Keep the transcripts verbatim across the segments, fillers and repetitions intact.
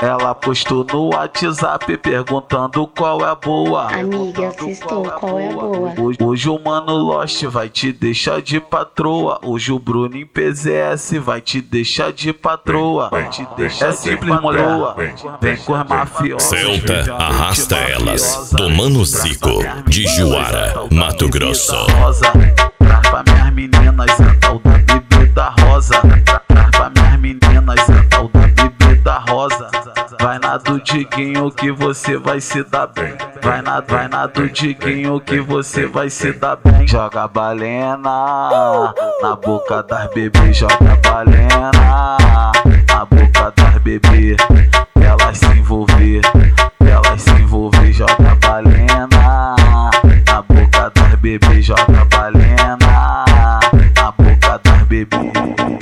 Ela postou no WhatsApp perguntando qual é a boa. Amiga, eu assustou, qual é a boa? Hoje, hoje o Mano Lost vai te deixar de patroa. Hoje o Bruno em P Z S vai te deixar de patroa. Vai te deixar é simples, mulher. Vem com as mafiosas. Celta arrasta elas. Do Mano Zico, de Juara, Mato Grosso. Traz pra minhas meninas a tal da bebida rosa. Traz pra minhas meninas a tal da bebida rosa. Vai na do Diguinho que você vai se dar bem. Vai na, vai na do Diguinho que você vai se dar bem. Joga balena na boca das bebês. Joga balena na boca das bebês. Elas se envolver, elas se envolver. Joga balena na boca das bebês. Joga balena na boca das bebês.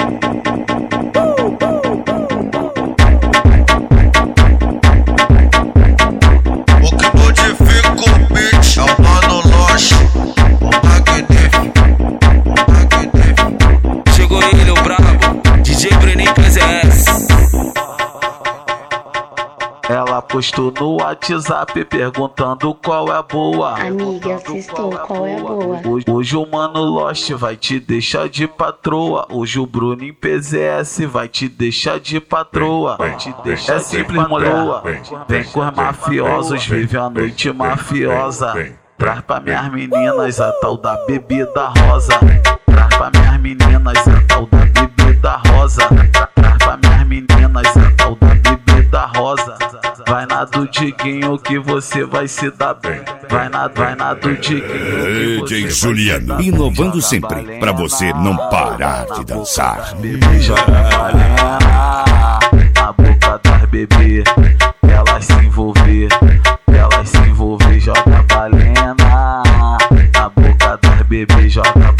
Chegou ele, o brabo, D J Brenin P Z S. Ela postou no WhatsApp perguntando qual é a boa. Amiga, assustou, qual é a boa? Hoje, hoje o Mano Lost vai te deixar de patroa. Hoje o Bruno em P Z S vai te deixar de patroa. Vai te deixar é simples, mulher. Vem com os mafiosos, vive a noite mafiosa. Traz pra minhas meninas a tal da bebida rosa. Traz pra minhas meninas a tal da bebida rosa. Traz pra minhas meninas a tal da bebida rosa. Vai na do Diguinho que você vai se dar bem. Vai na, vai na do Diguinho. D J Juliano, inovando sempre, pra você não parar de dançar. Bebê joga balena na boca das bebê. Elas se envolver, elas se envolver. Joga balena na boca das bebê. Joga